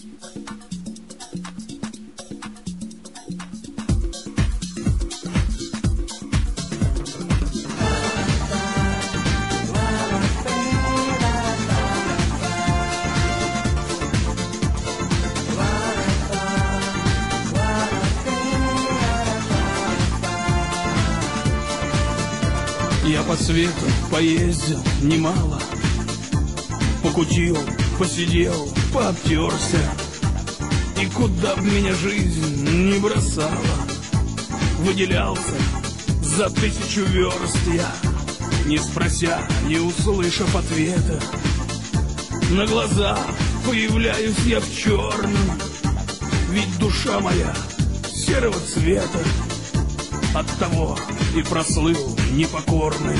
Я по свету поездил немало, покутил, посидел, пообтерся. И куда б меня жизнь не бросала, выделялся за 1000 верст я, не спрося, не услышав ответа. На глаза появляюсь я в черном, ведь душа моя серого цвета. Оттого и прослыл непокорным.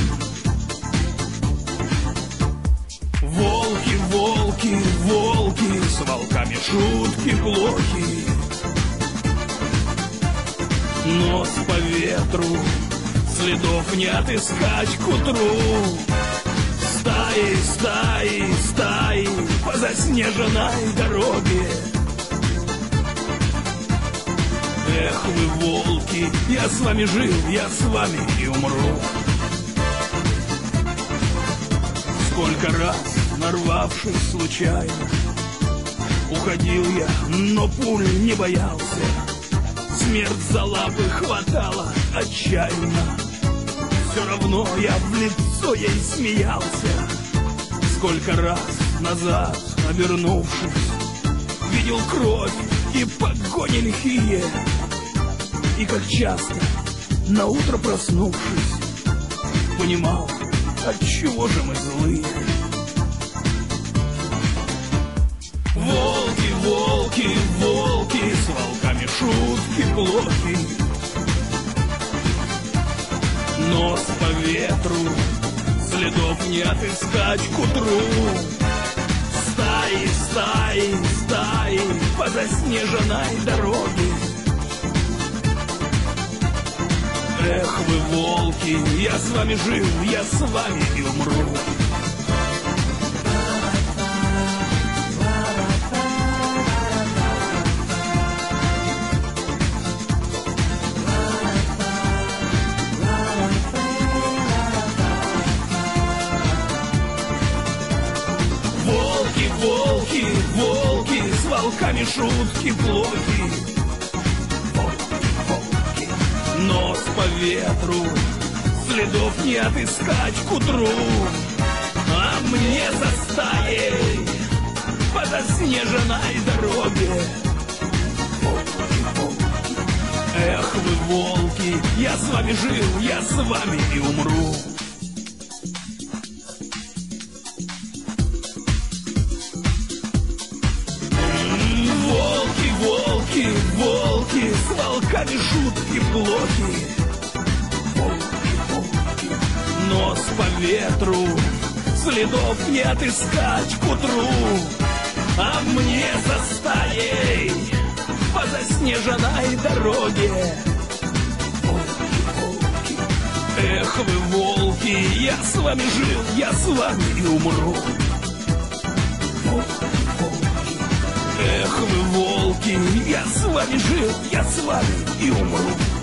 Волки, волки, волки, с волками шутки плохи. Нос по ветру, следов не отыскать к утру. Стаи, стаи, стаи по заснеженной дороге. Эх вы, волки, я с вами жил, я с вами и умру. Сколько раз, нарвавшись случайно, уходил я, но пуль не боялся. Смерть за лапы хватала отчаянно. Все равно я в лицо ей смеялся. Сколько раз назад, обернувшись, видел кровь и погони лихие. И как часто, наутро проснувшись, понимал, отчего же мы злые. Волки, волки, волки, с волками шутки плохи. Нос по ветру, следов не отыскать к утру. Стаи, стаи, стаи по заснеженной дороге. Эх вы, волки, я с вами жил, я с вами и умру. Волки, волки, волки, с волками шутки плохи. Нос по ветру, следов не отыскать к утру. А мне за стаей по заснеженной дороге. Эх вы, волки, я с вами жил, я с вами и умру. Волки, волки, волки, с волками шутки плохи. Нос по ветру, следов не отыскать к утру. А мне за стаей по заснеженной дороге. Эх вы, волки, я с вами жил, я с вами и умру. Эх вы, волки, я с вами жил, я с вами и умру.